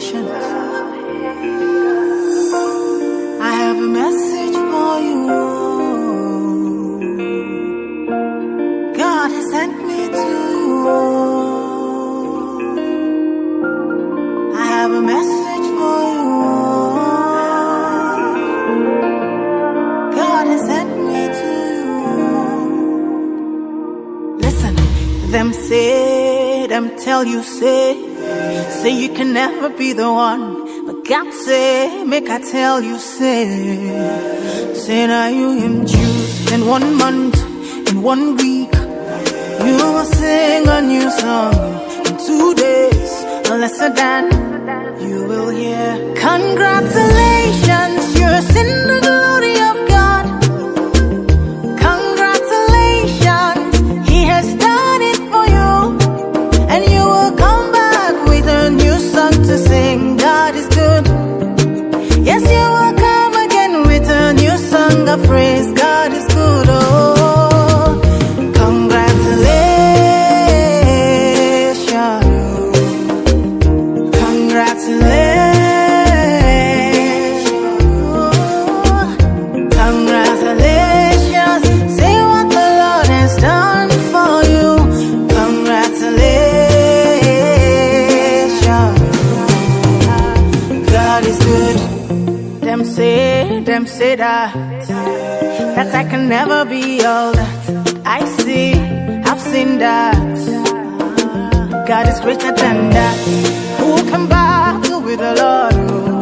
mentioned. I have a message for you. God has sent me to you. I have a message for you. God has sent me to you. Listen, them say, them tell you, say you can never be the one. But God say, make I tell you, say now you him choose. In 1 month, in 1 week, you will sing a new song. In 2 days, a lesser than you will hear. Congratulations, you're in the glory of God. Congratulations, He has done it for you. And you will come back with a new song to sing. God is good. Yes, you will come again with a new song of praise. God is good. Oh, congratulations. Congratulations. Congratulations. Say what the Lord has done for you. Congratulations. God is good. Them say that I can never be all that I see. I've seen that God is greater than that. Who can battle with the Lord?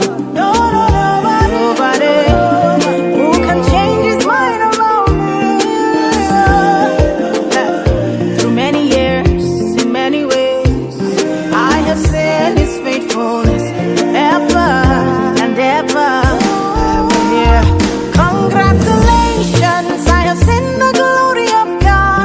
Nobody. Who can change His mind about me? Through many years, in many ways, I have seen His faithfulness ever and ever. Congratulations, I have seen the glory of God.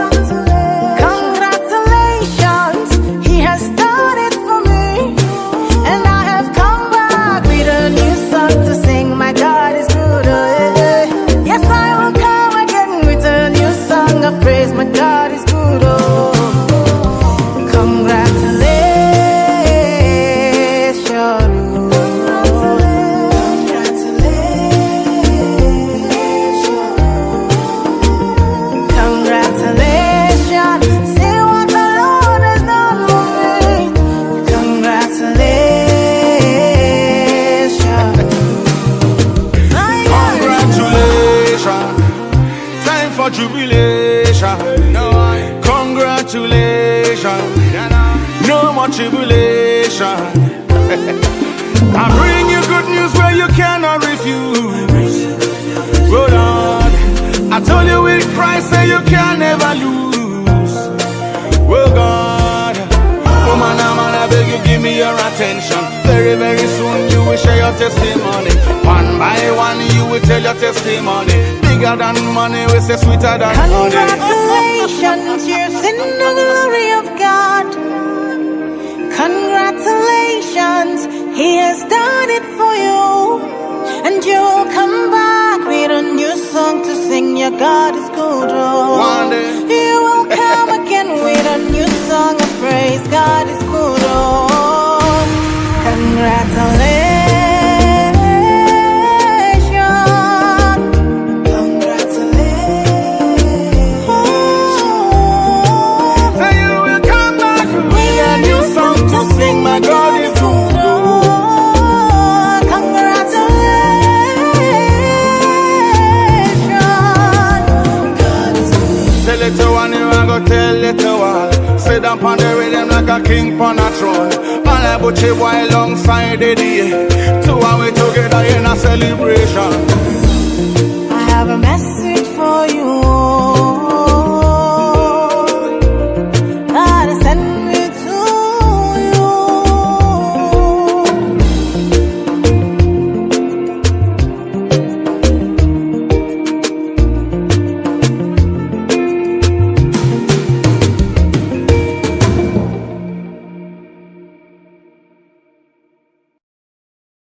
Congratulations, He has done it for me. And I have come back with a new song to sing. My God is good. Yes, I will come again with a new song of praise. My God is good. Oh, congratulations. Jubilation, congratulations, no more tribulation. I bring you good news where you cannot refuse. Hold on, I told you with Christ say you can never lose. Well, God, oh man, I beg you give me your attention. Very, very soon you will share your testimony. One by one you will tell your testimony. Bigger than money, we say sweeter than honey. Congratulations, you're in the glory of God. Congratulations, He has done it for you. And you'll come back with a new song to sing. Your God is good. Oh, one day you will come again with a new song of praise. God is good. Oh, congratulations. My God is good. Congratulations. Tell it to one, you I go tell it to all. Sit down on the rhythm like a king on a throne. And I put you boy alongside the day. Two and we together in a celebration. I have a message